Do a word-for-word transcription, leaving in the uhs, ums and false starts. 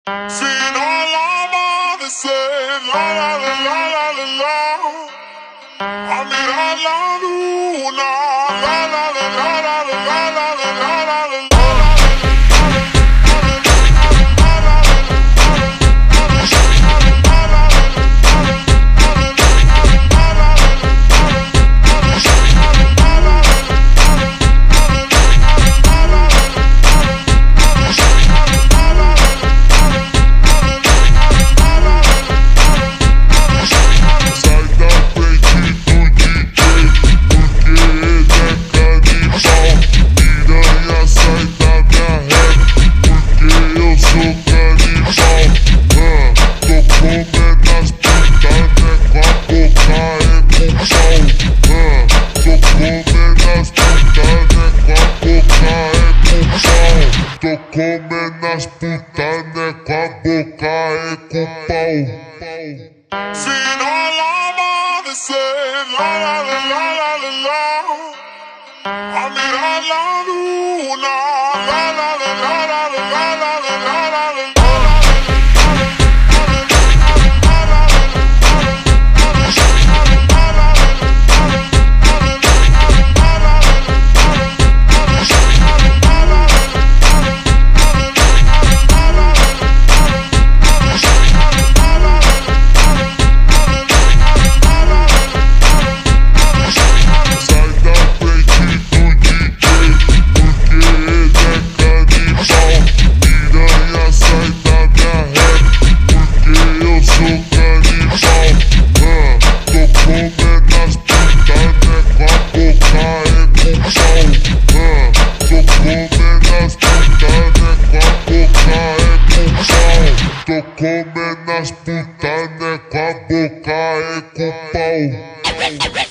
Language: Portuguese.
Fino all'amanecer, la la la la la la la, a mirar la luna, la la la la la la la la la la la la. Tô comendo as putanas com a boca é com pau. Fino all'amanecer, la la la la la la la, a mirar la luna, la la la la la la la la la la la. Tô comendo as putanas com a boca é com pau.